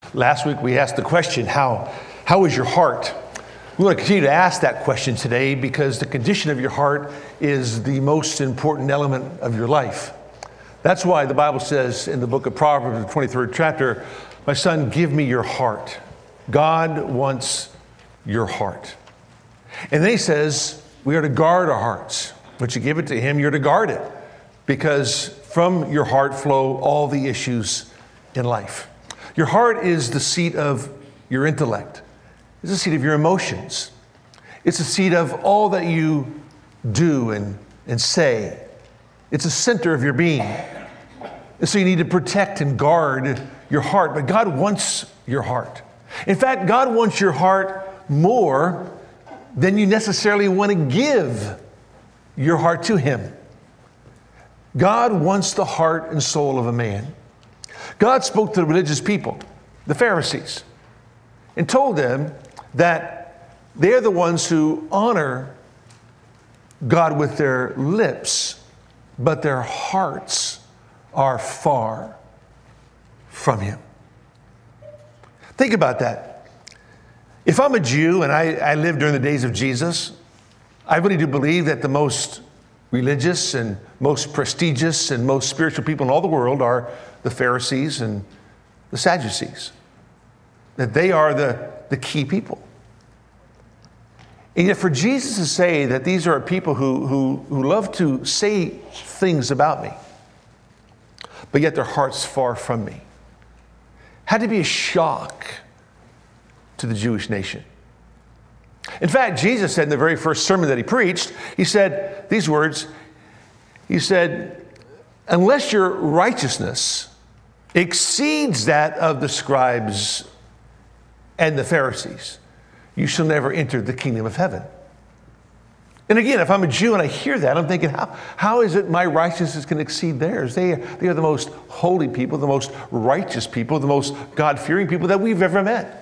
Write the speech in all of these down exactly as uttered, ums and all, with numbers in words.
Last week we asked the question, how, how is your heart? We want to continue to ask that question today because the condition of your heart is the most important element of your life. That's why the Bible says in the book of Proverbs, the twenty-third chapter, my son, give me your heart. God wants your heart. And then he says, we are to guard our hearts. Once you give it to him, you're to guard it, because from your heart flow all the issues in life. Your heart is the seat of your intellect. It's the seat of your emotions. It's the seat of all that you do and, and say. It's the center of your being. And so you need to protect and guard your heart. But God wants your heart. In fact, God wants your heart more than you necessarily want to give your heart to him. God wants the heart and soul of a man. God spoke to the religious people, the Pharisees, and told them that they're the ones who honor God with their lips, but their hearts are far from him. Think about that. If I'm a Jew and I, I lived during the days of Jesus, I really do believe that the most religious and most prestigious and most spiritual people in all the world are the Pharisees and the Sadducees. That they are the, the key people. And yet for Jesus to say that these are people who, who, who love to say things about me, but yet their heart's far from me, had to be a shock to the Jewish nation. In fact, Jesus said in the very first sermon that he preached, he said these words, he said, unless your righteousness exceeds that of the scribes and the Pharisees, you shall never enter the kingdom of heaven. And again, if I'm a Jew and I hear that, I'm thinking, how, how is it my righteousness can exceed theirs? They, they are the most holy people, the most righteous people, the most God-fearing people that we've ever met.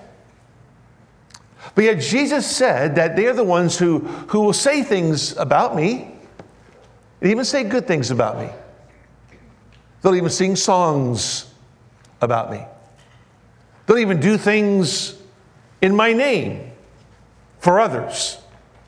But yet Jesus said that they are the ones who, who will say things about me, and even say good things about me. They'll even sing songs about me. They'll even do things in my name for others.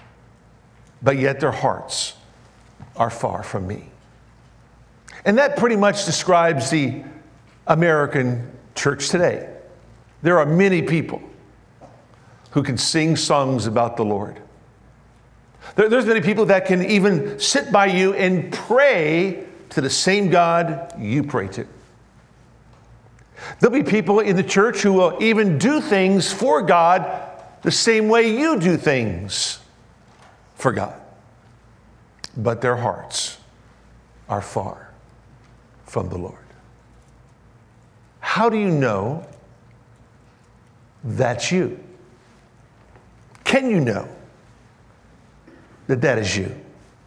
But yet their hearts are far from me. And that pretty much describes the American church today. There are many people who can sing songs about the Lord. There, there's many people that can even sit by you and pray to the same God you pray to. There'll be people in the church who will even do things for God the same way you do things for God. But their hearts are far from the Lord. How do you know that's you? Can you know that that is you?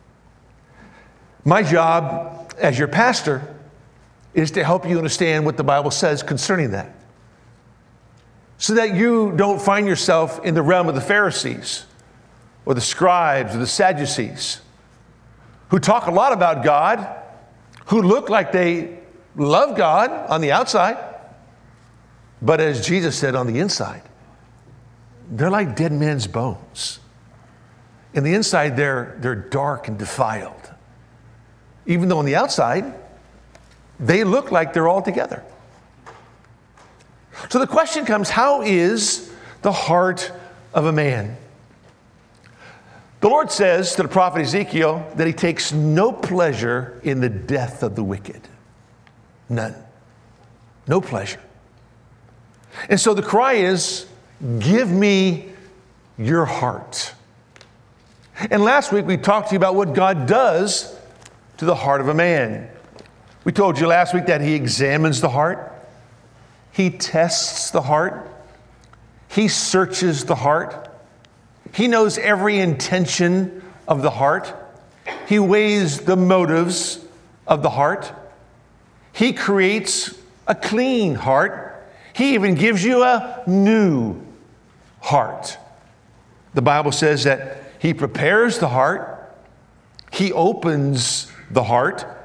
My job as your pastor is to help you understand what the Bible says concerning that, so that you don't find yourself in the realm of the Pharisees or the scribes or the Sadducees, who talk a lot about God, who look like they love God on the outside, but as Jesus said, on the inside, they're like dead men's bones. In the inside, they're, they're dark and defiled. Even though on the outside, they look like they're all together. So the question comes, how is the heart of a man? The Lord says to the prophet Ezekiel that he takes no pleasure in the death of the wicked. None. No pleasure. And so the cry is, give me your heart. And last week we talked to you about what God does to the heart of a man. We told you last week that he examines the heart. He tests the heart. He searches the heart. He knows every intention of the heart. He weighs the motives of the heart. He creates a clean heart. He even gives you a new heart. The Bible says that he prepares the heart. He opens the heart.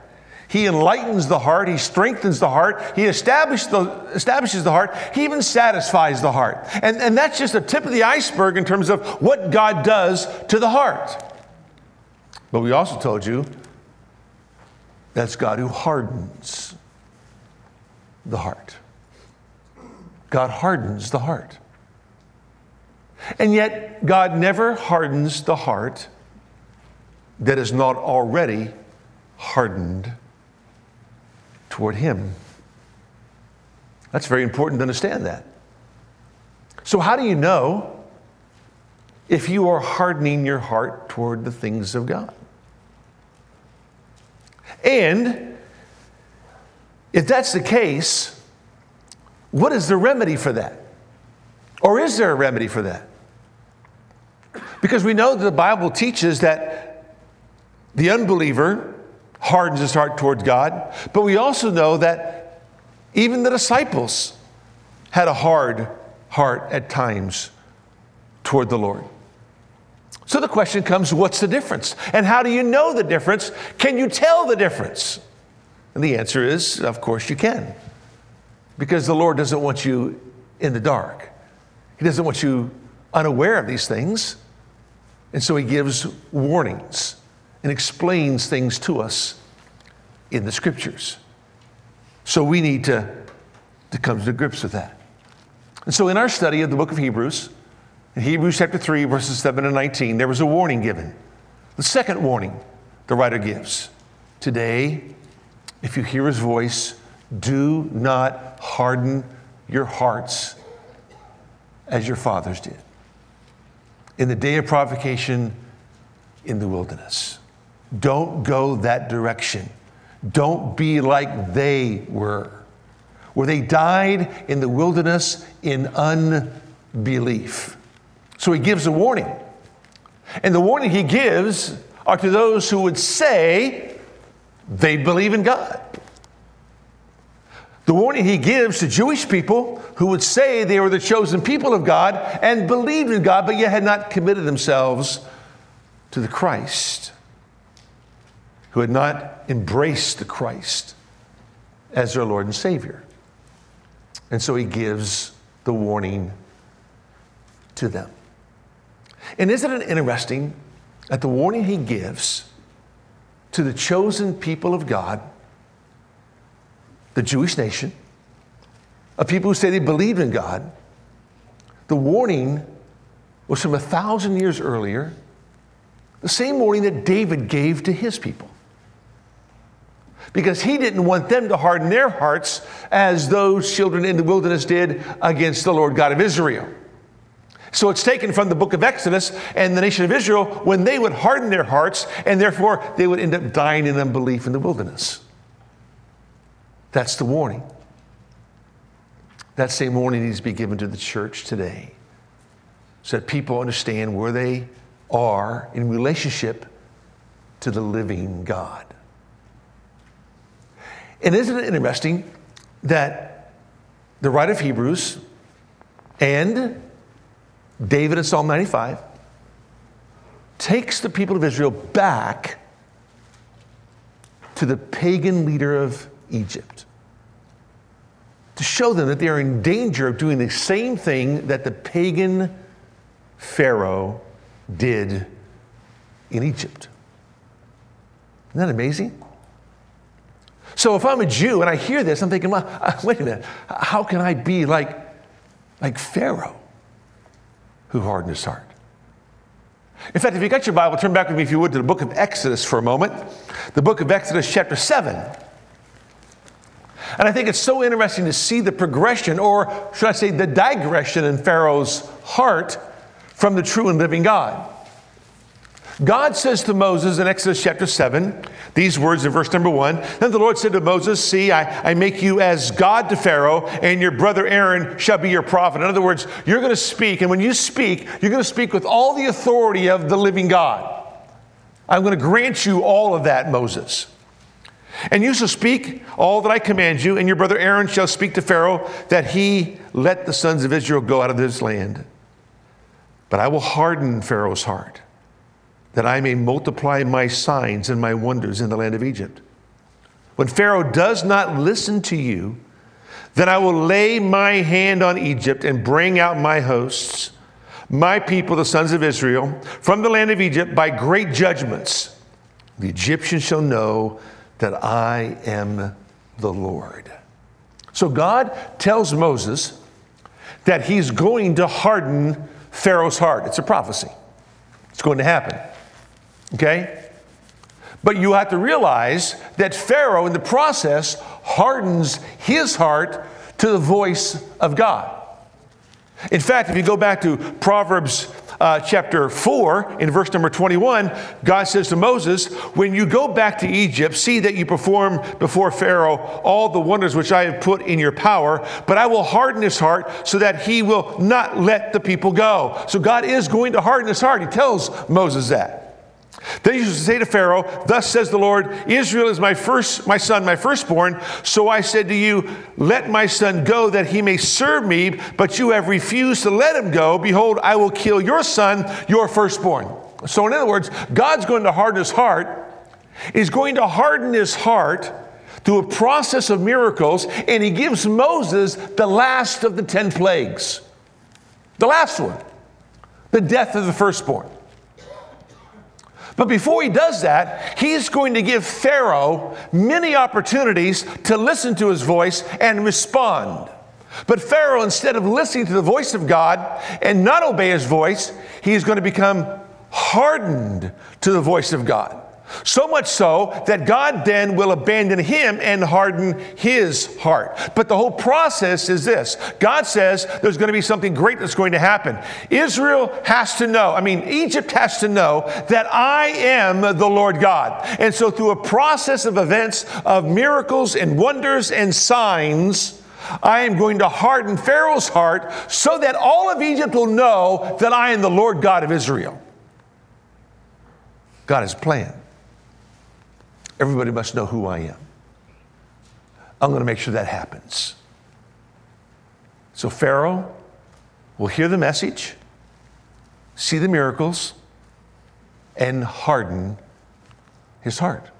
He enlightens the heart. He strengthens the heart. He establishes the, establishes the heart. He even satisfies the heart. And, and that's just the tip of the iceberg in terms of what God does to the heart. But we also told you that's God who hardens the heart. God hardens the heart. And yet, God never hardens the heart that is not already hardened toward Him. That's very important to understand that. So how do you know if you are hardening your heart toward the things of God? And if that's the case, what is the remedy for that? Or is there a remedy for that? Because we know that the Bible teaches that the unbeliever hardens his heart towards God, but we also know that even the disciples had a hard heart at times toward the Lord. So the question comes, what's the difference? And how do you know the difference? Can you tell the difference? And the answer is, of course you can. Because the Lord doesn't want you in the dark. He doesn't want you unaware of these things. And so He gives warnings and explains things to us in the Scriptures. So we need to, to come to grips with that. And so in our study of the book of Hebrews, in Hebrews chapter three, verses seven and nineteen, there was a warning given. The second warning the writer gives. Today, if you hear His voice, do not harden your hearts as your fathers did in the day of provocation in the wilderness. Don't go that direction. Don't be like they were, where they died in the wilderness in unbelief. So He gives a warning. And the warning He gives are to those who would say they believe in God. The warning He gives to Jewish people who would say they were the chosen people of God and believed in God, but yet had not committed themselves to the Christ, who had not embraced the Christ as their Lord and Savior. And so He gives the warning to them. And isn't it interesting that the warning He gives to the chosen people of God, the Jewish nation, of people who say they believe in God, the warning was from a thousand years earlier, the same warning that David gave to his people. Because he didn't want them to harden their hearts as those children in the wilderness did against the Lord God of Israel. So it's taken from the book of Exodus, and the nation of Israel, when they would harden their hearts, and therefore they would end up dying in unbelief in the wilderness. That's the warning. That same warning needs to be given to the church today, so that people understand where they are in relationship to the living God. And isn't it interesting that the writer of Hebrews and David in Psalm ninety-five takes the people of Israel back to the pagan leader of Egypt to show them that they are in danger of doing the same thing that the pagan Pharaoh did in Egypt. Isn't that amazing? So if I'm a Jew and I hear this, I'm thinking, well, wait a minute, how can I be like, like Pharaoh, who hardened his heart? In fact, if you got your Bible, turn back with me, if you would, to the book of Exodus for a moment. The book of Exodus, chapter seven. And I think it's so interesting to see the progression, or should I say the digression in Pharaoh's heart from the true and living God. God says to Moses in Exodus chapter seven, these words in verse number one, then the Lord said to Moses, see, I, I make you as God to Pharaoh, and your brother Aaron shall be your prophet. In other words, you're going to speak, and when you speak, you're going to speak with all the authority of the living God. I'm going to grant you all of that, Moses. And you shall speak all that I command you, and your brother Aaron shall speak to Pharaoh, that he let the sons of Israel go out of this land. But I will harden Pharaoh's heart, that I may multiply my signs and my wonders in the land of Egypt. when Pharaoh does not listen to you, then I will lay my hand on Egypt and bring out my hosts, my people, the sons of Israel, from the land of Egypt by great judgments. The Egyptians shall know that I am the Lord. So God tells Moses that he's going to harden Pharaoh's heart. It's a prophecy. It's going to happen. Okay? But you have to realize that Pharaoh, in the process, hardens his heart to the voice of God. In fact, if you go back to Proverbs uh, chapter four, in verse number twenty-one, God says to Moses, when you go back to Egypt, see that you perform before Pharaoh all the wonders which I have put in your power, but I will harden his heart so that he will not let the people go. So God is going to harden his heart. He tells Moses that. Then you shall say to Pharaoh, thus says the Lord, Israel is my first, my son, my firstborn. So I said to you, let my son go that he may serve me, but you have refused to let him go. Behold, I will kill your son, your firstborn. So in other words, God's going to harden his heart. He's going to harden his heart through a process of miracles, and he gives Moses the last of the ten plagues. The last one, the death of the firstborn. But before he does that, he's going to give Pharaoh many opportunities to listen to his voice and respond. But Pharaoh, instead of listening to the voice of God and not obey his voice, he's going to become hardened to the voice of God. So much so that God then will abandon him and harden his heart. But the whole process is this. God says there's going to be something great that's going to happen. Israel has to know, I mean, Egypt has to know that I am the Lord God. And so through a process of events of miracles and wonders and signs, I am going to harden Pharaoh's heart so that all of Egypt will know that I am the Lord God of Israel. God has planned. Everybody must know who I am. I'm going to make sure that happens. So Pharaoh will hear the message, see the miracles, and harden his heart.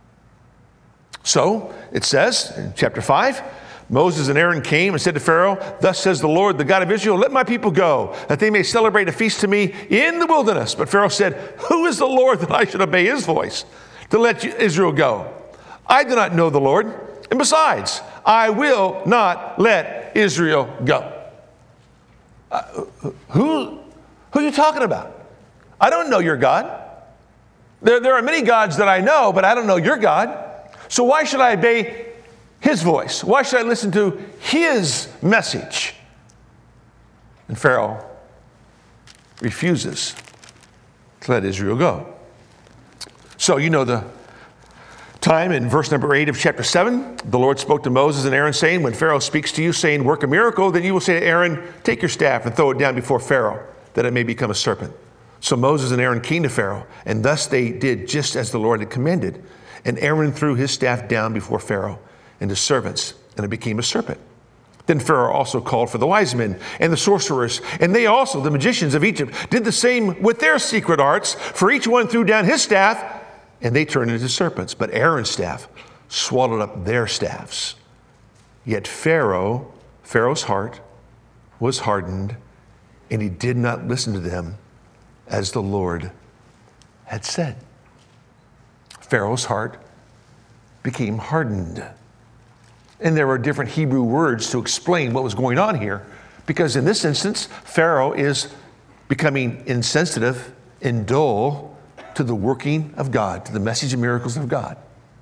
So it says in chapter five, Moses and Aaron came and said to Pharaoh, thus says the Lord, the God of Israel, let my people go, that they may celebrate a feast to me in the wilderness. But Pharaoh said, who is the Lord that I should obey his voice to let Israel go? I do not know the Lord, and besides, I will not let Israel go. Uh, who, who are you talking about? I don't know your God. There, there are many gods that I know, but I don't know your God. So why should I obey his voice? Why should I listen to his message? And Pharaoh refuses to let Israel go. So you know the time in verse number eight of chapter seven, the Lord spoke to Moses and Aaron saying, when Pharaoh speaks to you saying, work a miracle, then you will say to Aaron, take your staff and throw it down before Pharaoh, that it may become a serpent. So Moses and Aaron came to Pharaoh, and thus they did just as the Lord had commanded. And Aaron threw his staff down before Pharaoh and his servants, and it became a serpent. Then Pharaoh also called for the wise men and the sorcerers, and they also, the magicians of Egypt, did the same with their secret arts, for each one threw down his staff, and they turned into serpents. But Aaron's staff swallowed up their staffs. Yet Pharaoh, Pharaoh's heart was hardened, and he did not listen to them as the Lord had said. Pharaoh's heart became hardened. And there were different Hebrew words to explain what was going on here, because in this instance, Pharaoh is becoming insensitive and dull to the working of God, to the message and miracles of God.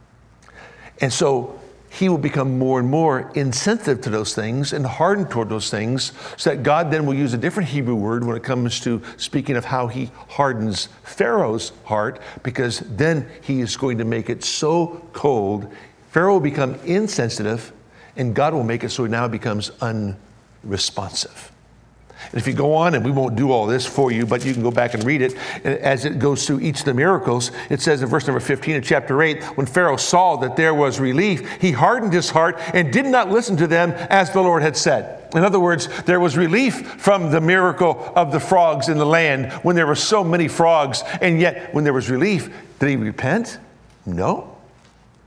And so he will become more and more insensitive to those things and hardened toward those things, so that God then will use a different Hebrew word when it comes to speaking of how he hardens Pharaoh's heart, because then he is going to make it so cold, Pharaoh will become insensitive, and God will make it so it now becomes unresponsive. And if you go on, and we won't do all this for you, but you can go back and read it, as it goes through each of the miracles, it says in verse number fifteen of chapter eight, when Pharaoh saw that there was relief, he hardened his heart and did not listen to them as the Lord had said. In other words, there was relief from the miracle of the frogs in the land when there were so many frogs, and yet when there was relief, did he repent? No.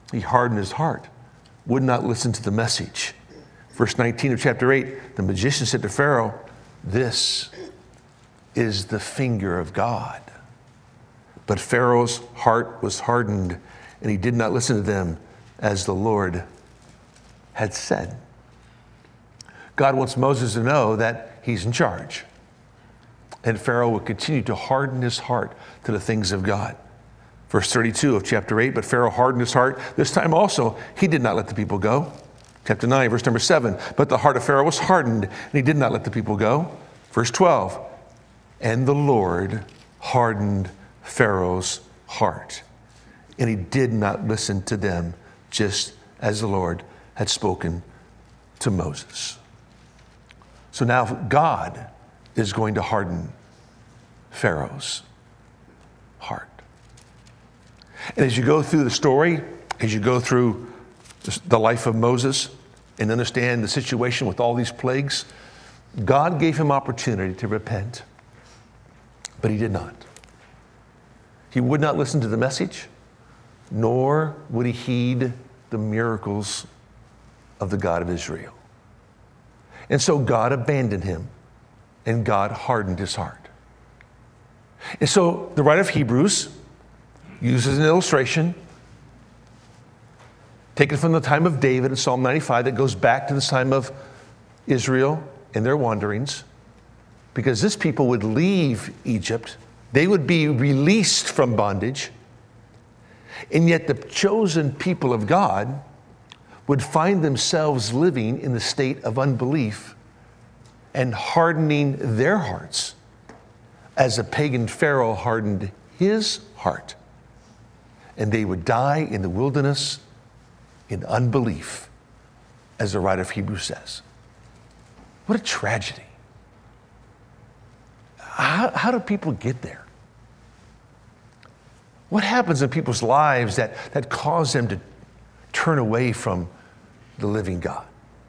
He hardened his heart, would not listen to the message. Verse nineteen of chapter eight, the magician said to Pharaoh, "This is the finger of God." But Pharaoh's heart was hardened, and he did not listen to them as the Lord had said. God wants Moses to know that he's in charge. And Pharaoh would continue to harden his heart to the things of God. Verse thirty-two of chapter eight, but Pharaoh hardened his heart. This time also, he did not let the people go. Chapter nine, verse number seven, but the heart of Pharaoh was hardened, and he did not let the people go. Verse twelve, and the Lord hardened Pharaoh's heart, and he did not listen to them, just as the Lord had spoken to Moses. So now God is going to harden Pharaoh's heart. And as you go through the story, as you go through the life of Moses and understand the situation with all these plagues, God gave him opportunity to repent, but he did not. He would not listen to the message, nor would he heed the miracles of the God of Israel. And so God abandoned him, and God hardened his heart. And so the writer of Hebrews uses an illustration taken from the time of David in Psalm ninety-five that goes back to the time of Israel and their wanderings, because this people would leave Egypt. They would be released from bondage. And yet the chosen people of God would find themselves living in the state of unbelief and hardening their hearts as a pagan Pharaoh hardened his heart. And they would die in the wilderness in unbelief, as the writer of Hebrews says. What a tragedy. How, how do people get there? What happens in people's lives that, that cause them to turn away from the living God?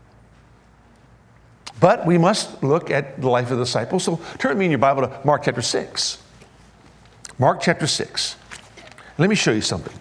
But we must look at the life of the disciples. So turn with me in your Bible to Mark chapter six. Mark chapter six. Let me show you something,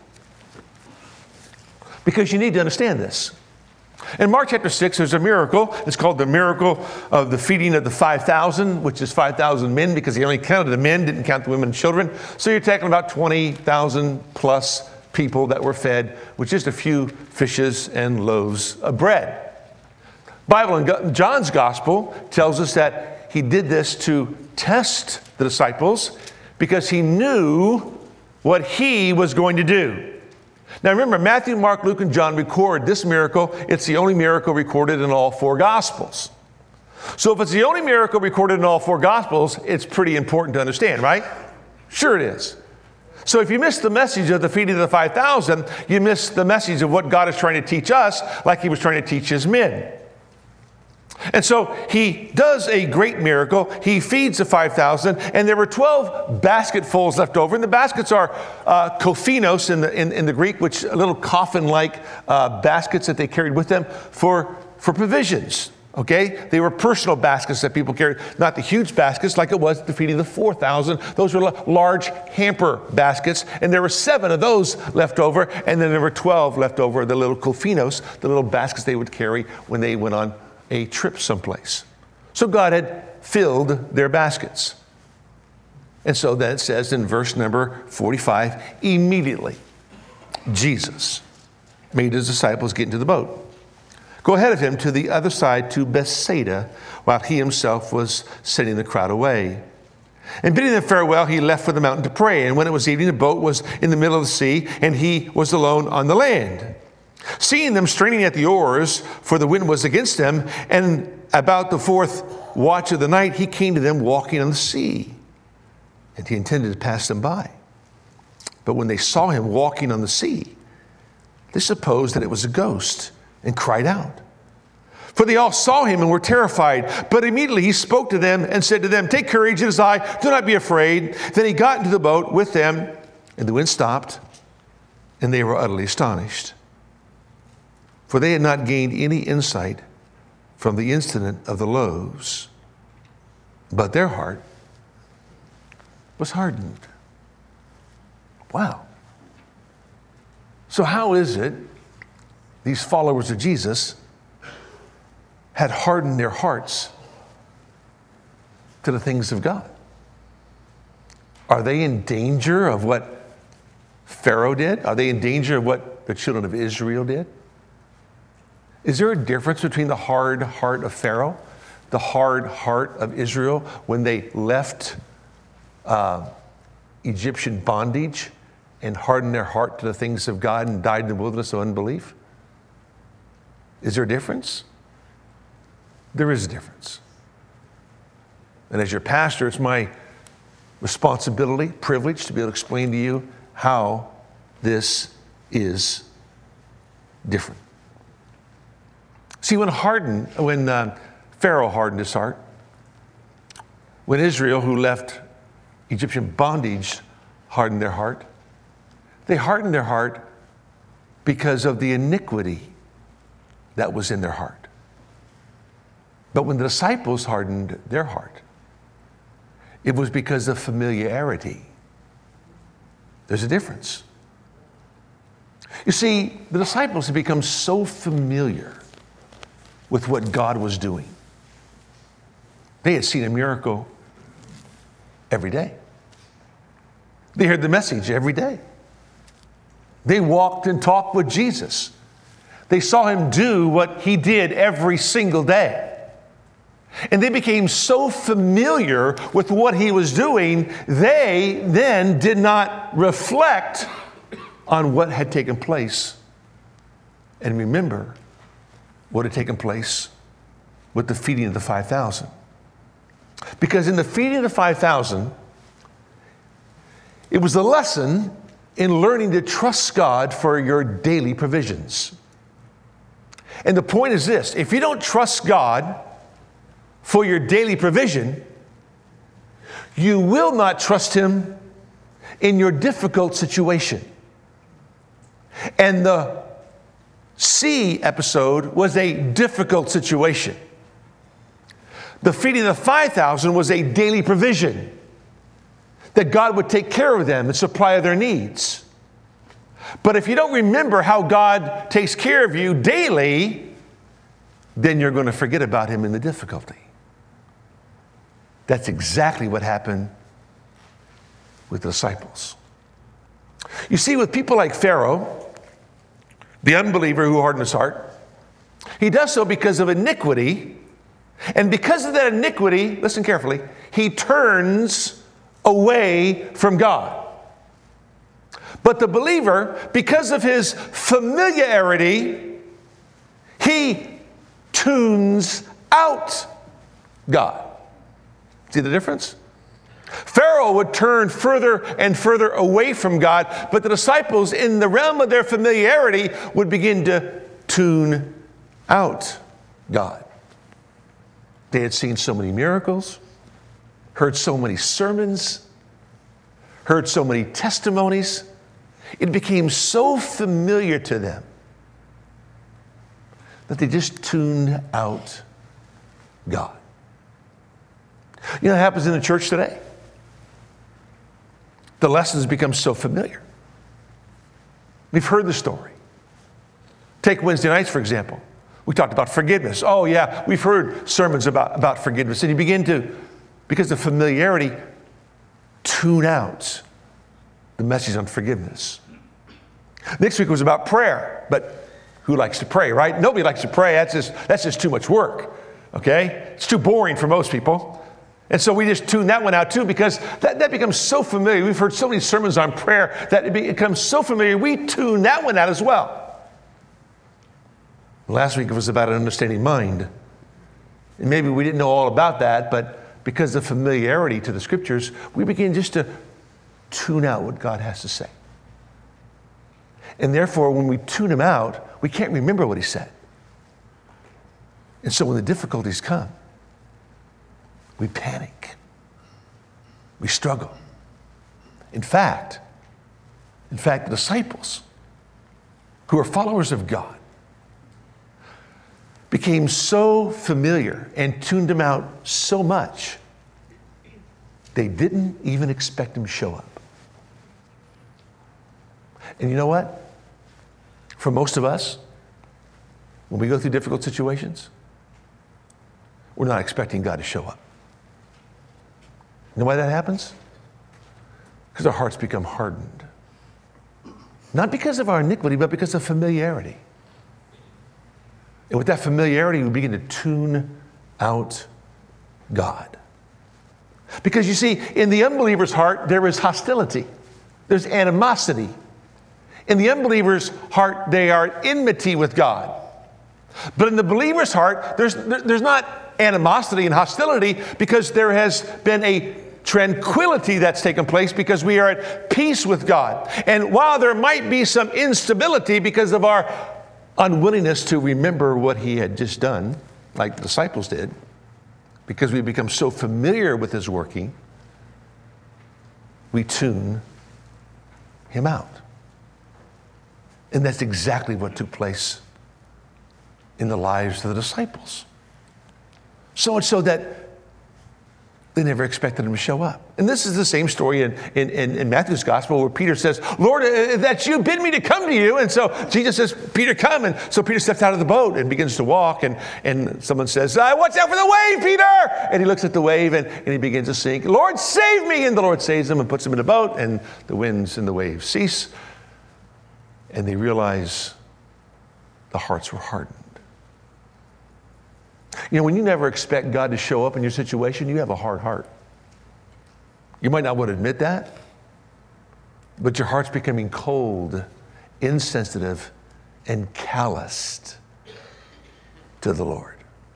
because you need to understand this. In Mark chapter six, there's a miracle. It's called the miracle of the feeding of the five thousand, which is five thousand men, because he only counted the men, didn't count the women and children. So you're talking about twenty thousand plus people that were fed with just a few fishes and loaves of bread. Bible in John's gospel tells us that he did this to test the disciples because he knew what he was going to do. Now remember, Matthew, Mark, Luke, and John record this miracle. It's the only miracle recorded in all four Gospels. So if it's the only miracle recorded in all four Gospels, it's pretty important to understand, right? Sure it is. So if you miss the message of the feeding of the five thousand, you miss the message of what God is trying to teach us, like he was trying to teach his men. And so he does a great miracle. He feeds the five thousand, and there were twelve basketfuls left over. And the baskets are uh, kophinos in the, in, in the Greek, which are little coffin-like uh, baskets that they carried with them for, for provisions. Okay? They were personal baskets that people carried, not the huge baskets like it was at the feeding of the four thousand. Those were large hamper baskets, and there were seven of those left over, and then there were twelve left over, the little kophinos, the little baskets they would carry when they went on a trip someplace. So God had filled their baskets. And so then it says in verse number forty-five, immediately Jesus made his disciples get into the boat, go ahead of him to the other side to Bethsaida, while he himself was sending the crowd away. And bidding them farewell, he left for the mountain to pray. And when it was evening, the boat was in the middle of the sea, and he was alone on the land. Seeing them straining at the oars, for the wind was against them, and about the fourth watch of the night, he came to them walking on the sea, and he intended to pass them by. But when they saw him walking on the sea, they supposed that it was a ghost, and cried out. For they all saw him and were terrified. But immediately he spoke to them and said to them, take courage, it is I, do not be afraid. Then he got into the boat with them, and the wind stopped, and they were utterly astonished. For they had not gained any insight from the incident of the loaves, but their heart was hardened. Wow. So how is it these followers of Jesus had hardened their hearts to the things of God? Are they in danger of what Pharaoh did? Are they in danger of what the children of Israel did? Is there a difference between the hard heart of Pharaoh, the hard heart of Israel when they left uh, Egyptian bondage and hardened their heart to the things of God and died in the wilderness of unbelief? Is there a difference? There is a difference. And as your pastor, it's my responsibility, privilege to be able to explain to you how this is different. See, when hardened, when uh, Pharaoh hardened his heart, when Israel, who left Egyptian bondage, hardened their heart, they hardened their heart because of the iniquity that was in their heart. But when the disciples hardened their heart, it was because of familiarity. There's a difference. You see, the disciples had become so familiar with what God was doing. They had seen a miracle every day. They heard the message every day. They walked and talked with Jesus. They saw him do what he did every single day. And they became so familiar with what he was doing, they then did not reflect on what had taken place and remember what had taken place with the feeding of the five thousand. Because in the feeding of the five thousand, it was a lesson in learning to trust God for your daily provisions. And the point is this: if you don't trust God for your daily provision, you will not trust him in your difficult situation. And the sea episode was a difficult situation. The feeding of the five thousand was a daily provision, that God would take care of them and supply their needs. But if you don't remember how God takes care of you daily, then you're going to forget about him in the difficulty. That's exactly what happened with the disciples. You see, with people like Pharaoh, the unbeliever who hardened his heart, he does so because of iniquity. And because of that iniquity, listen carefully, he turns away from God. But the believer, because of his familiarity, he tunes out God. See the difference? Pharaoh would turn further and further away from God, but the disciples, in the realm of their familiarity, would begin to tune out God. They had seen so many miracles, heard so many sermons, heard so many testimonies. It became so familiar to them that they just tuned out God. You know what happens in the church today? The lessons become so familiar. We've heard the story. Take Wednesday nights, for example. We talked about forgiveness. Oh, yeah, we've heard sermons about, about forgiveness. And you begin to, because of familiarity, tune out the message on forgiveness. Next week was about prayer. But who likes to pray, right? Nobody likes to pray. That's just, that's just too much work, okay? It's too boring for most people. And so we just tune that one out too, because that, that becomes so familiar. We've heard so many sermons on prayer that it becomes so familiar, we tune that one out as well. Last week it was about an understanding mind. And maybe we didn't know all about that, but because of familiarity to the scriptures, we begin just to tune out what God has to say. And therefore, when we tune him out, we can't remember what he said. And so when the difficulties come, we panic. We struggle. In fact, in fact, the disciples, who are followers of God, became so familiar and tuned him out so much, they didn't even expect him to show up. And you know what? For most of us, when we go through difficult situations, we're not expecting God to show up. You know why that happens? Because our hearts become hardened. Not because of our iniquity, but because of familiarity. And with that familiarity, we begin to tune out God. Because you see, in the unbeliever's heart, there is hostility. There's animosity. In the unbeliever's heart, they are at enmity with God. But in the believer's heart, there's, there's not animosity and hostility, because there has been a tranquility that's taken place because we are at peace with God. And while there might be some instability because of our unwillingness to remember what he had just done, like the disciples did, because we become so familiar with his working, we tune him out. And that's exactly what took place in the lives of the disciples. So much so that they never expected him to show up. And this is the same story in, in, in, in Matthew's gospel, where Peter says, Lord, if that's you, bid me to come to you. And so Jesus says, Peter, come. And so Peter steps out of the boat and begins to walk. And, and someone says, uh, watch out for the wave, Peter. And he looks at the wave and, and he begins to sink. Lord, save me. And the Lord saves him and puts him in the boat. And the winds and the waves cease. And they realize the hearts were hardened. You know, when you never expect God to show up in your situation, you have a hard heart. You might not want to admit that, but your heart's becoming cold, insensitive, and calloused to the Lord.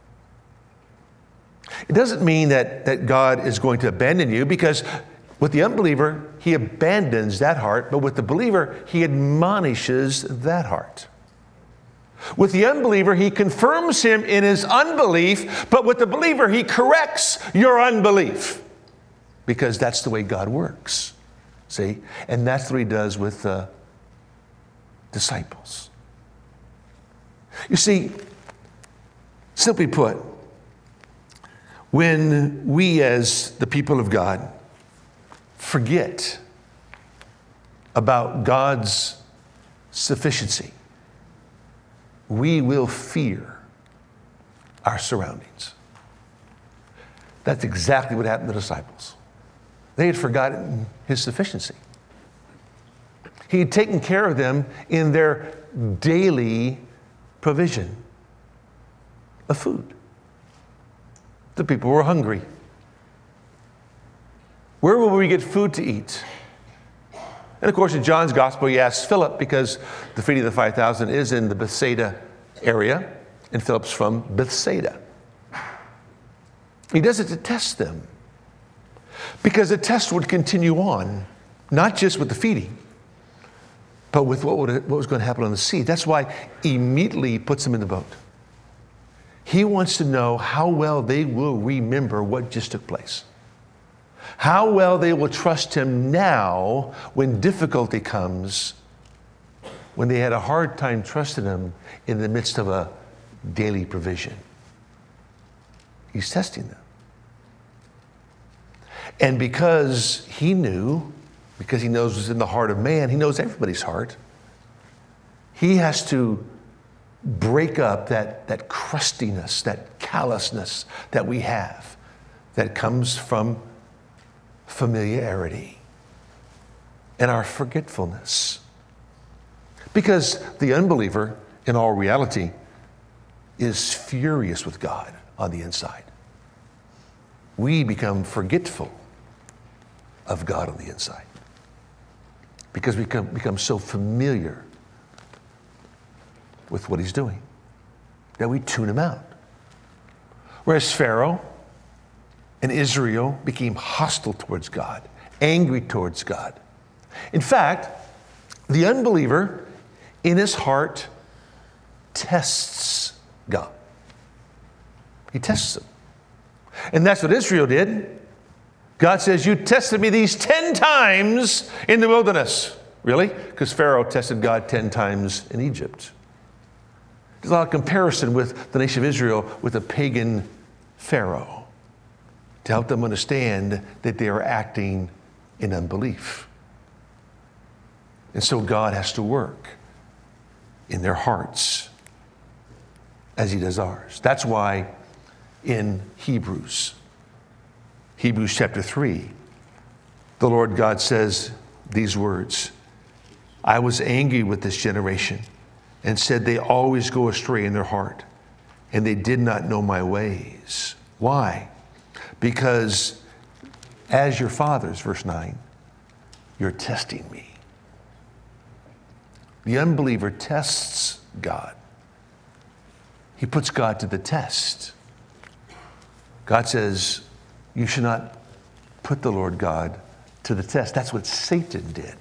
It doesn't mean that, that God is going to abandon you, because with the unbeliever, he abandons that heart, but with the believer, he admonishes that heart. With the unbeliever, he confirms him in his unbelief, but with the believer, he corrects your unbelief, because that's the way God works. See? And that's what he does with the disciples. You see, simply put, when we as the people of God forget about God's sufficiency, we will fear our surroundings. That's exactly what happened to the disciples. They had forgotten his sufficiency. He had taken care of them in their daily provision of food. The people were hungry. Where will we get food to eat? And of course, in John's gospel, he asks Philip, because the feeding of the five thousand is in the Bethsaida area, and Philip's from Bethsaida. He does it to test them, because the test would continue on, not just with the feeding, but with what, would, what was going to happen on the sea. That's why immediately he puts them in the boat. He wants to know how well they will remember what just took place. How well they will trust him now when difficulty comes, when they had a hard time trusting him in the midst of a daily provision. He's testing them. And because he knew, because he knows what's in the heart of man, he knows everybody's heart, he has to break up that, that crustiness, that callousness that we have that comes from familiarity and our forgetfulness. Because the unbeliever, in all reality, is furious with God on the inside. We become forgetful of God on the inside because we become, become so familiar with what he's doing that we tune him out. Whereas Pharaoh and Israel became hostile towards God, angry towards God. In fact, the unbeliever in his heart tests God. He tests him. And that's what Israel did. God says, you tested me these ten times in the wilderness. Really? Because Pharaoh tested God ten times in Egypt. There's a lot of comparison with the nation of Israel with a pagan Pharaoh to help them understand that they are acting in unbelief. And so God has to work in their hearts as he does ours. That's why in Hebrews, Hebrews chapter three, the Lord God says these words, I was angry with this generation and said they always go astray in their heart, and they did not know my ways. Why? Because as your fathers, verse nine, you're testing me. The unbeliever tests God. He puts God to the test. God says, you should not put the Lord God to the test. That's what Satan did.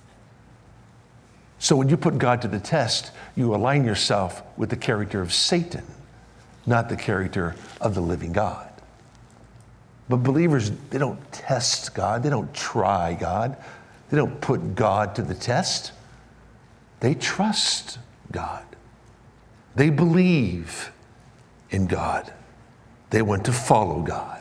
So when you put God to the test, you align yourself with the character of Satan, not the character of the living God. But believers, they don't test God. They don't try God. They don't put God to the test. They trust God. They believe in God. They want to follow God.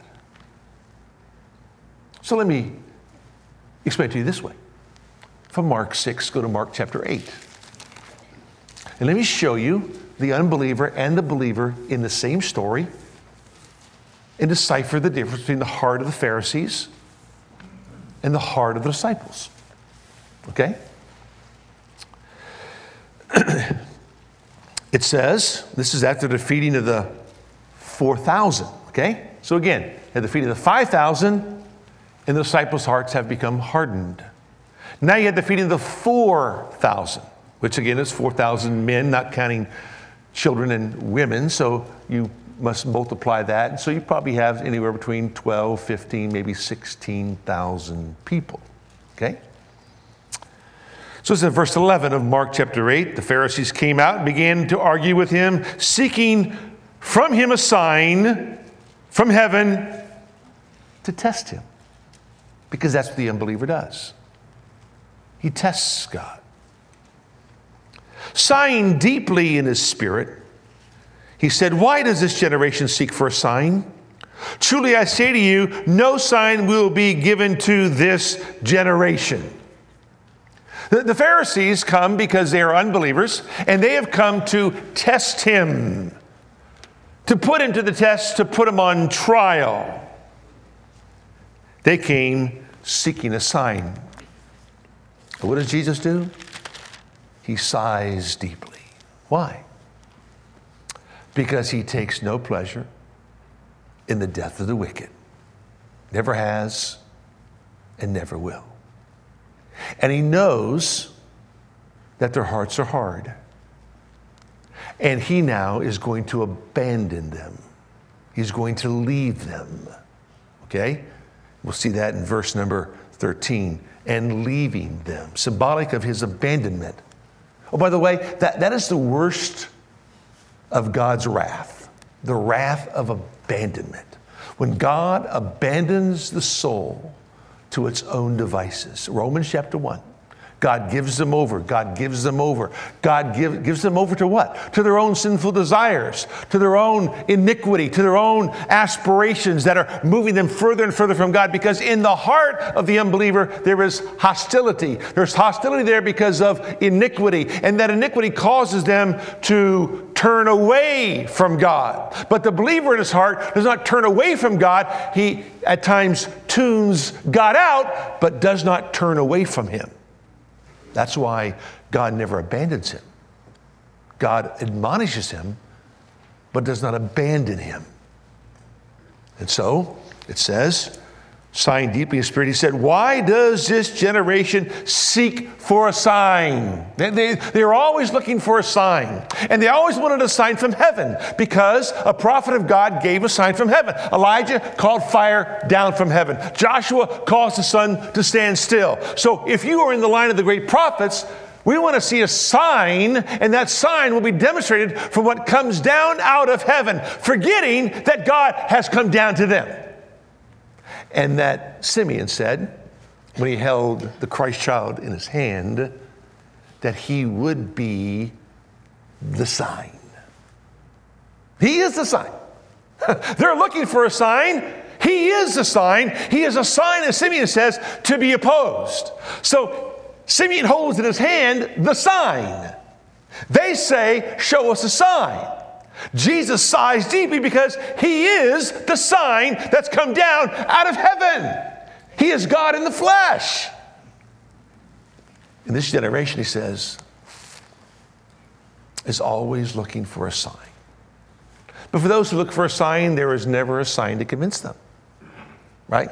So let me explain to you this way. From Mark six, go to Mark chapter eight. And let me show you the unbeliever and the believer in the same story and decipher the difference between the heart of the Pharisees and the heart of the disciples. Okay? It says, this is after the feeding of the four thousand. Okay? So again, at the feeding of the five thousand, and the disciples' hearts have become hardened. Now you had the feeding of the four thousand, which again is four thousand men, not counting children and women. So you must multiply that. And so you probably have anywhere between twelve, fifteen, maybe sixteen thousand people. Okay? So it's in verse eleven of Mark chapter eight. The Pharisees came out and began to argue with him, seeking from him a sign from heaven to test him. Because that's what the unbeliever does. He tests God. Sighing deeply in his spirit, he said, why does this generation seek for a sign? Truly I say to you, no sign will be given to this generation. The, the Pharisees come because they are unbelievers, and they have come to test him, to put him to the test, to put him on trial. They came seeking a sign. But what does Jesus do? He sighs deeply. Why? Because he takes no pleasure in the death of the wicked. Never has and never will. And he knows that their hearts are hard. And he now is going to abandon them. He's going to leave them. Okay? We'll see that in verse number thirteen. And leaving them, symbolic of his abandonment. Oh, by the way, that, that is the worst of God's wrath, the wrath of abandonment. When God abandons the soul to its own devices. Romans chapter one. God gives them over. God gives them over. God give, gives them over to what? To their own sinful desires, to their own iniquity, to their own aspirations that are moving them further and further from God. Because in the heart of the unbeliever, there is hostility. There's hostility there because of iniquity. And that iniquity causes them to turn away from God. But the believer in his heart does not turn away from God. He at times tunes God out, but does not turn away from him. That's why God never abandons him. God admonishes him, but does not abandon him. And so it says, sighing deeply in his spirit, he said, why does this generation seek for a sign? They, they, they're always looking for a sign. And they always wanted a sign from heaven because a prophet of God gave a sign from heaven. Elijah called fire down from heaven. Joshua caused the sun to stand still. So if you are in the line of the great prophets, we want to see a sign, and that sign will be demonstrated from what comes down out of heaven, forgetting that God has come down to them. And that Simeon said, when he held the Christ child in his hand, that he would be the sign. He is the sign. They're looking for a sign. He is the sign. He is a sign, as Simeon says, to be opposed. So Simeon holds in his hand the sign. They say, show us a sign. Jesus sighs deeply because he is the sign that's come down out of heaven. He is God in the flesh. In this generation, he says, is always looking for a sign. But for those who look for a sign, there is never a sign to convince them. Right?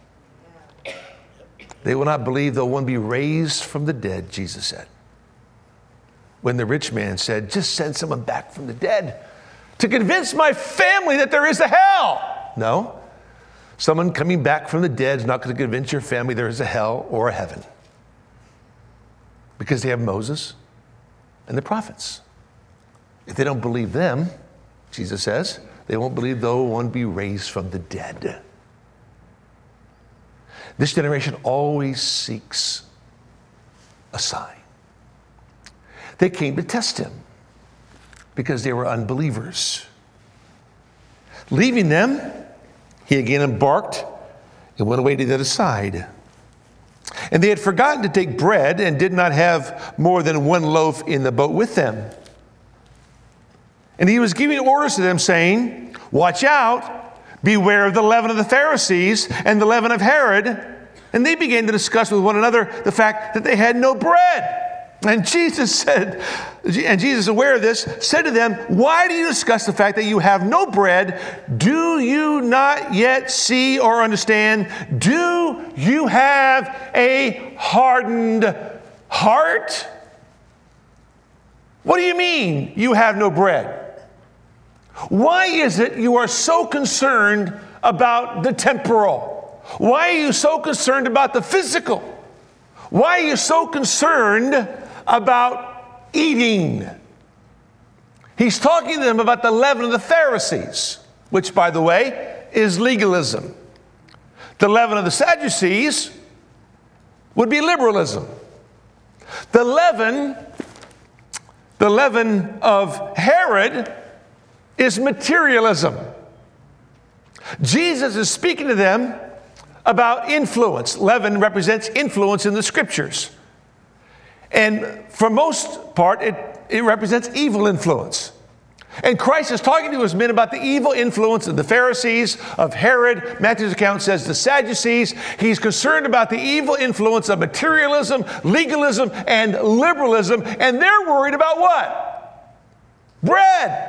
They will not believe though one be raised from the dead, Jesus said. When the rich man said, just send someone back from the dead to convince my family that there is a hell. No. Someone coming back from the dead is not going to convince your family there is a hell or a heaven. Because they have Moses and the prophets. If they don't believe them, Jesus says, they won't believe though one be raised from the dead. This generation always seeks a sign. They came to test him because they were unbelievers. Leaving them, he again embarked and went away to the other side. And they had forgotten to take bread and did not have more than one loaf in the boat with them. And he was giving orders to them, saying, watch out, beware of the leaven of the Pharisees and the leaven of Herod. And they began to discuss with one another the fact that they had no bread. And Jesus said, and Jesus, aware of this, said to them, why do you discuss the fact that you have no bread? Do you not yet see or understand? Do you have a hardened heart? What do you mean you have no bread? Why is it you are so concerned about the temporal? Why are you so concerned about the physical? Why are you so concerned about eating? He's talking to them about the leaven of the Pharisees, which, by the way, is legalism. The leaven of the Sadducees would be liberalism. The leaven, the leaven of Herod is materialism. Jesus is speaking to them about influence. Leaven represents influence in the scriptures. And for most part, it, it represents evil influence. And Christ is talking to his men about the evil influence of the Pharisees, of Herod. Matthew's account says the Sadducees. He's concerned about the evil influence of materialism, legalism, and liberalism. And they're worried about what? Bread.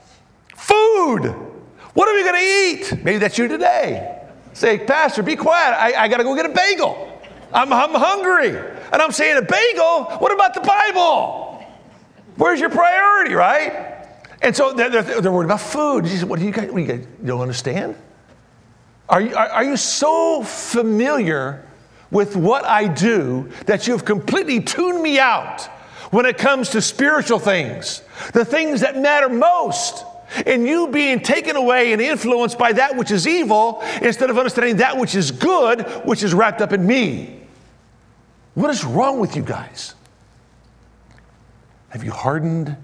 Food. What are we going to eat? Maybe that's you today. Say, Pastor, be quiet. I, I got to go get a bagel. I'm, I'm hungry. And I'm saying, a bagel? What about the Bible? Where's your priority, right? And so they're, they're, they're worried about food. Jesus, what do you guys, what do you guys you don't understand? Are you, are, are you so familiar with what I do that you've completely tuned me out when it comes to spiritual things, the things that matter most? And you being taken away and influenced by that which is evil instead of understanding that which is good, which is wrapped up in me. What is wrong with you guys? Have you hardened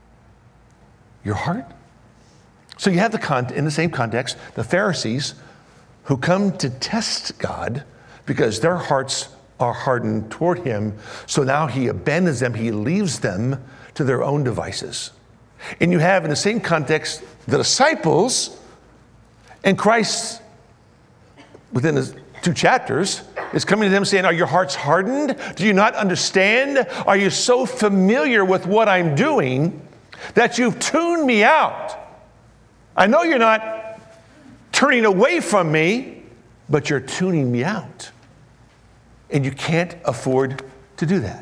your heart? So you have the con- in the same context, the Pharisees who come to test God because their hearts are hardened toward him. So now he abandons them. He leaves them to their own devices. And you have in the same context the disciples, and Christ within the two chapters is coming to them saying, are your hearts hardened? Do you not understand? Are you so familiar with what I'm doing that you've tuned me out? I know you're not turning away from me, but you're tuning me out. And you can't afford to do that.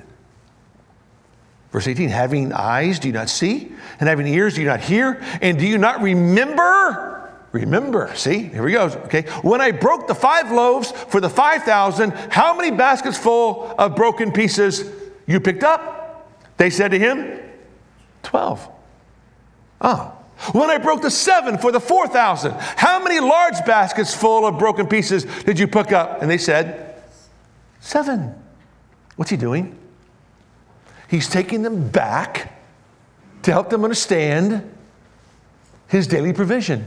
Verse eighteen, having eyes, do you not see? And having ears, do you not hear? And do you not remember? Remember, see, here we go. Okay. When I broke the five loaves for the five thousand, how many baskets full of broken pieces you picked up? They said to him, twelve. Oh. When I broke the seven for the four thousand, how many large baskets full of broken pieces did you pick up? And they said, seven. What's he doing? He's taking them back to help them understand his daily provision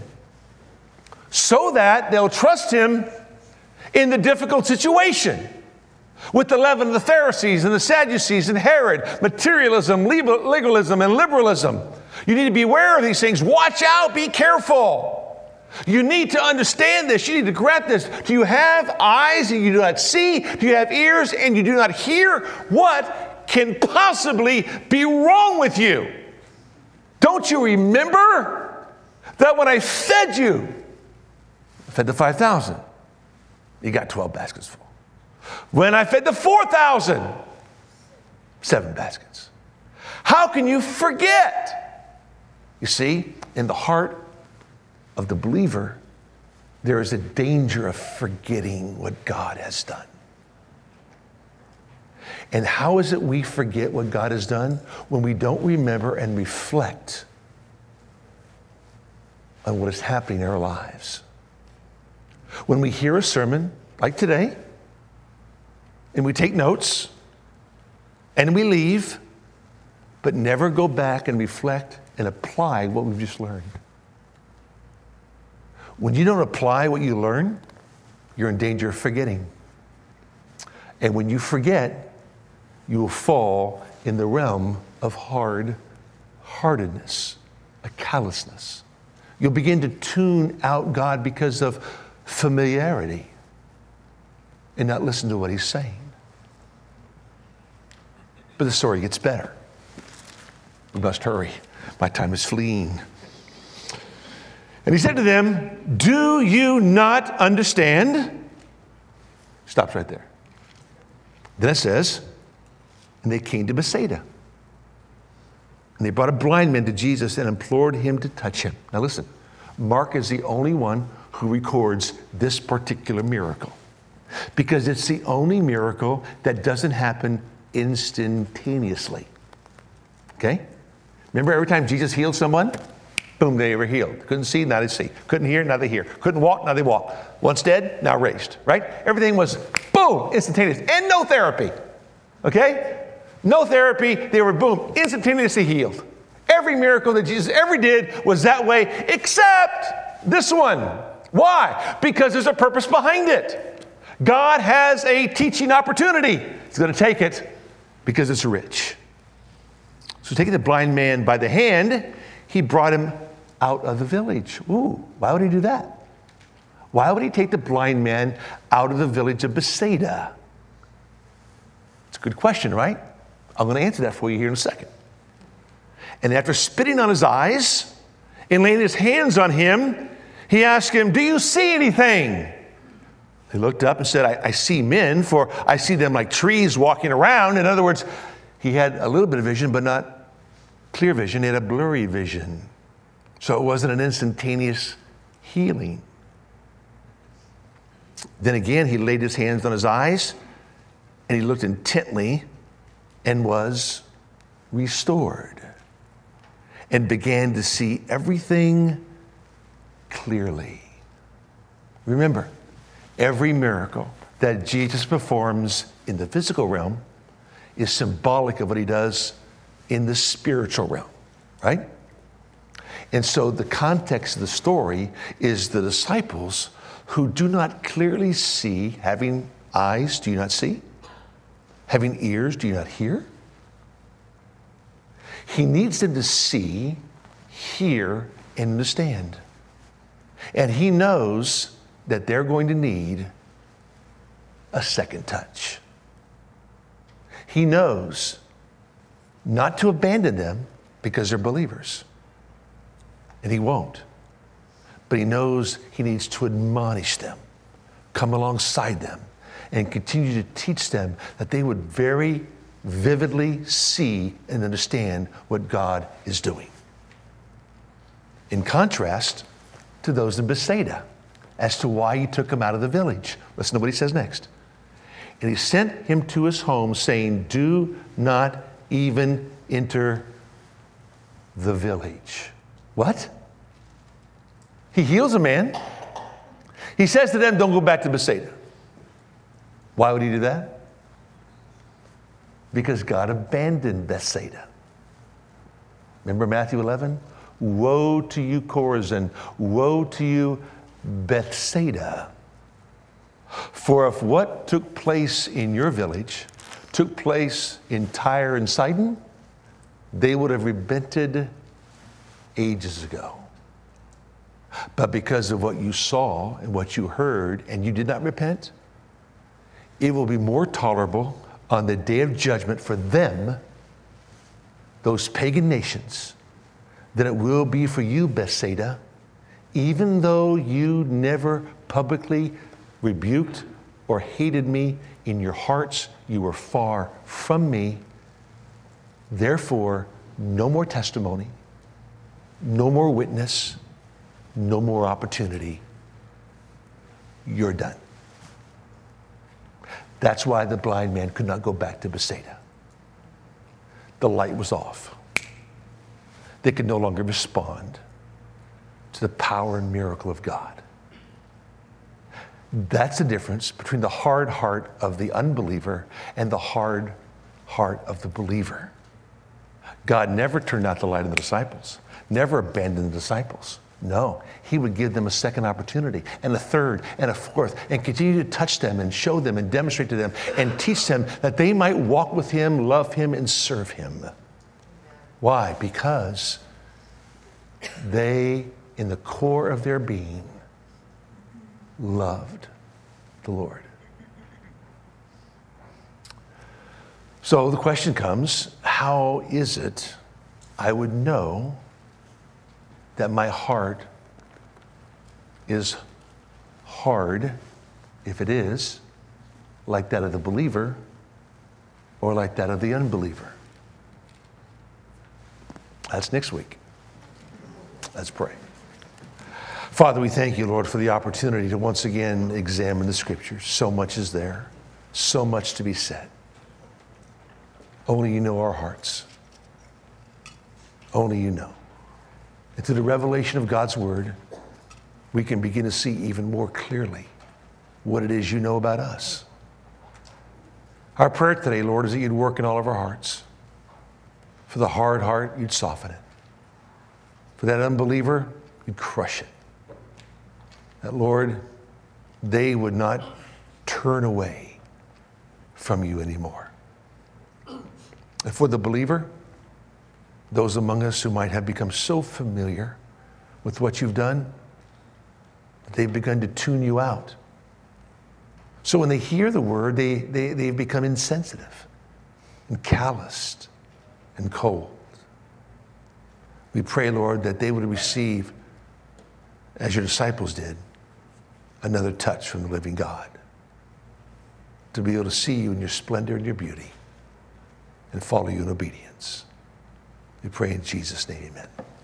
so that they'll trust him in the difficult situation. with the leaven of the Pharisees and the Sadducees and Herod, materialism, legalism, and liberalism. You need to be aware of these things. Watch out, be careful. You need to understand this. You need to grasp this. Do you have eyes and you do not see? Do you have ears and you do not hear? What can possibly be wrong with you? Don't you remember that when I fed you, I fed the five thousand, you got twelve baskets full. When I fed the four thousand, seven baskets. How can you forget? You see, in the heart of the believer, there is a danger of forgetting what God has done. And how is it we forget what God has done? When we don't remember and reflect on what is happening in our lives. When we hear a sermon like today, and we take notes, and we leave, but never go back and reflect and apply what we've just learned. When you don't apply what you learn, you're in danger of forgetting. And when you forget, you will fall in the realm of hard-heartedness, a callousness. You'll begin to tune out God because of familiarity and not listen to what he's saying. But the story gets better. We must hurry. My time is fleeing. And he said to them, do you not understand? Stops right there. Then it says, and they came to Bethsaida. And they brought a blind man to Jesus and implored him to touch him. Now listen, Mark is the only one who records this particular miracle, because it's the only miracle that doesn't happen instantaneously. Okay? Remember every time Jesus healed someone, boom, they were healed. Couldn't see, now they see. Couldn't hear, now they hear. Couldn't walk, now they walk. Once dead, now raised, right? Everything was, boom, instantaneous. And no therapy. Okay? No therapy, they were, boom, instantaneously healed. Every miracle that Jesus ever did was that way, except this one. Why? Because there's a purpose behind it. God has a teaching opportunity. He's going to take it because it's rich. So taking the blind man by the hand, he brought him out of the village. Ooh, why would he do that? Why would he take the blind man out of the village of Bethsaida? It's a good question, right? I'm going to answer that for you here in a second. And after spitting on his eyes and laying his hands on him, he asked him, do you see anything? He looked up and said, I, I see men, for I see them like trees walking around. In other words, he had a little bit of vision, but not clear vision. He had a blurry vision. So it wasn't an instantaneous healing. Then again, he laid his hands on his eyes, and he looked intently and was restored and began to see everything clearly. Remember, every miracle that Jesus performs in the physical realm is symbolic of what he does in the spiritual realm, right? And so the context of the story is the disciples who do not clearly see, having eyes, do you not see? Having ears, do you not hear? He needs them to see, hear, and understand. And he knows that they're going to need a second touch. He knows not to abandon them because they're believers. And he won't. But he knows he needs to admonish them, come alongside them, and continue to teach them that they would very vividly see and understand what God is doing. In contrast to those in Bethsaida, as to why he took him out of the village. Listen to what he says next. And he sent him to his home, saying, do not even enter the village. What? He heals a man. He says to them, don't go back to Bethsaida. Why would he do that? Because God abandoned Bethsaida. Remember Matthew eleven? Woe to you, Chorazin. Woe to you, Bethsaida. For if what took place in your village took place in Tyre and Sidon, they would have repented ages ago. But because of what you saw and what you heard, and you did not repent, it will be more tolerable on the day of judgment for them, those pagan nations, than it will be for you, Bethsaida, even though you never publicly rebuked or hated me in your hearts. You were far from me. Therefore, no more testimony, no more witness, no more opportunity. You're done. That's why the blind man could not go back to Bethsaida. The light was off. They could no longer respond to the power and miracle of God. That's the difference between the hard heart of the unbeliever and the hard heart of the believer. God never turned out the light of the disciples, never abandoned the disciples. No, he would give them a second opportunity and a third and a fourth and continue to touch them and show them and demonstrate to them and teach them that they might walk with him, love him, and serve him. Why? Because they, in the core of their being, loved the Lord. So the question comes, how is it I would know that my heart is hard, if it is, like that of the believer or like that of the unbeliever? That's next week. Let's pray. Father, we thank you, Lord, for the opportunity to once again examine the Scriptures. So much is there, so much to be said. Only you know our hearts. Only you know. And through the revelation of God's Word, we can begin to see even more clearly what it is you know about us. Our prayer today, Lord, is that you'd work in all of our hearts. For the hard heart, you'd soften it. For that unbeliever, you'd crush it. That, Lord, they would not turn away from you anymore. And for the believer, those among us who might have become so familiar with what you've done, they've begun to tune you out. So when they hear the word, they, they, they've become insensitive and calloused and cold. We pray, Lord, that they would receive, as your disciples did, another touch from the living God, to be able to see you in your splendor and your beauty and follow you in obedience. We pray in Jesus' name, amen.